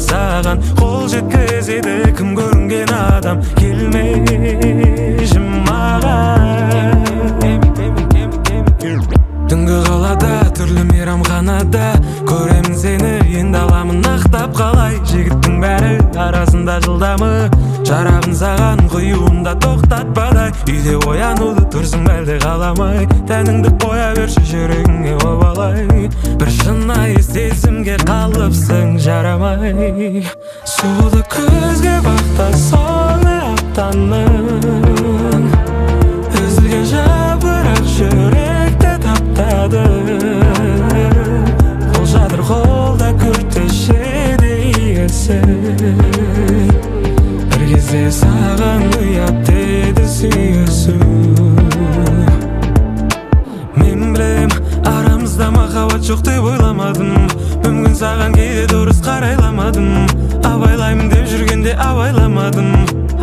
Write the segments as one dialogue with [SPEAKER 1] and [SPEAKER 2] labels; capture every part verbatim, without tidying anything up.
[SPEAKER 1] саған қол жеткізеді кім көрінген адам келмеші маған. Түнгі қалада түрлі мейрамханада көремін сені, енді аламын ақтап қалай. Жігіттің бәрі арасында жылдамы, жарағын саған құюымда тоқтатпадай. Үйде оянуды тұрсың әлде қаламай, тәніңді қоя берші жүрегіңе обалай. Бір шынайы сезімге қалыпсың жарамай. Суды көзге бақта соңы аптаның, үзілген жапырақ жүректі таптады. Қол жатыр қолда күртешеді иесі, бір кезде саған ұят еді сүйісу. Мен білем арамызда махаббат жоқ деп ойламадым, мүмкін саған кейде дұрыс қарайламадым. Абайлаймын деп жүргенде абайламадым.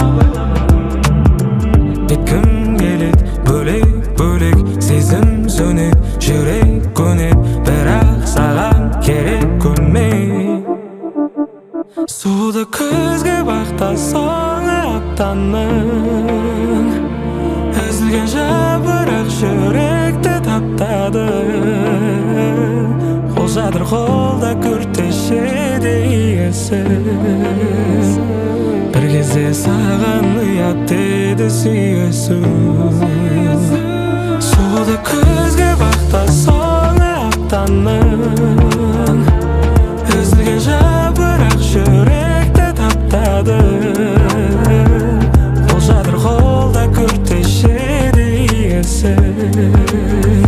[SPEAKER 1] Беткім келет бөлек-бөлек, сезім сөнет, жүрек көнет, бірақ саған керек көмек. Суды көзге бақта соңы аптаның, үзілген жапырақ жүректі таптады. Қол жатыр қолда күртешеді иесі, бір кезде саған ұят еді сүйісу. Суды көзге бақта соңы аптаның, үзілген жапырақ жүректі таптады. Қол жатыр қолда күртешеді иесі,